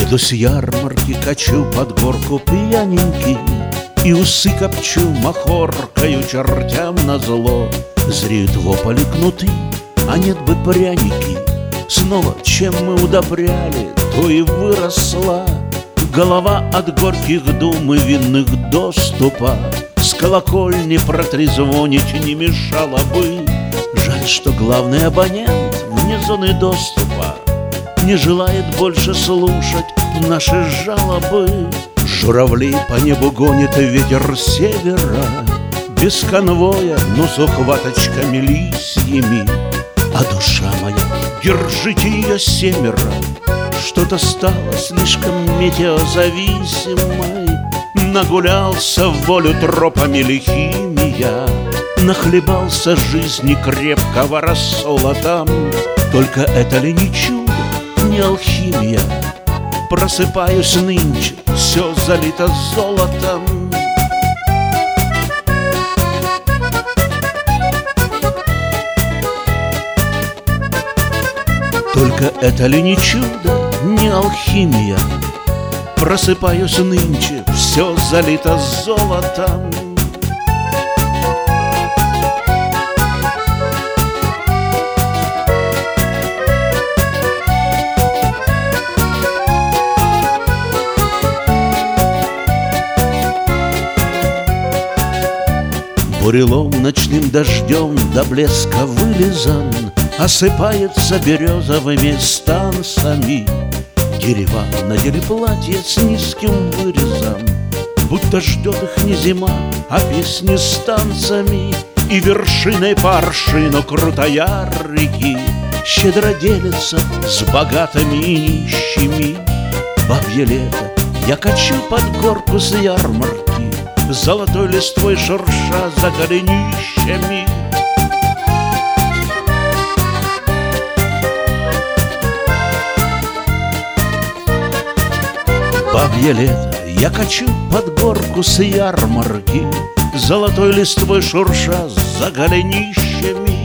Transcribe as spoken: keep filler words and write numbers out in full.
Еду с ярмарки, качу под горку пьяненький, и усы копчу махоркою чертям назло. Зреют в ополе кнуты, а нет бы пряники. Снова, чем мы удобряли, то и выросла голова от горьких дум и винных доступа. С колокольни протрезвонить не мешало бы. Жаль, что главный абонент вне зоны доступа не желает больше слушать наши жалобы. Журавли по небу гонит ветер с севера, без конвоя, но с ухваточками лисьими. А душа моя, держите ее семеро, что-то стало слишком метеозависимой. Нагулялся в волю тропами лихими я, нахлебался жизни крепкого рассола там. Только это ли не чудо, не алхимия? Просыпаюсь нынче, все залито золотом. Только это ли не чудо, не алхимия? Просыпаюсь нынче, все залито золотом. Бурелом ночным дождем до блеска вылизан, осыпается березовыми станцами. Дерева надели платье с низким вырезом, будто ждет их не зима, а песни с танцами. И вершиной по аршину крутая реки щедро делится с богатыми и нищими. Бабье лето, я качу под горку с ярмарки, золотой листвой шурша за голенищами. Бабье лето, я качу под горку с ярмарки, золотой листвой шурша за голенищами.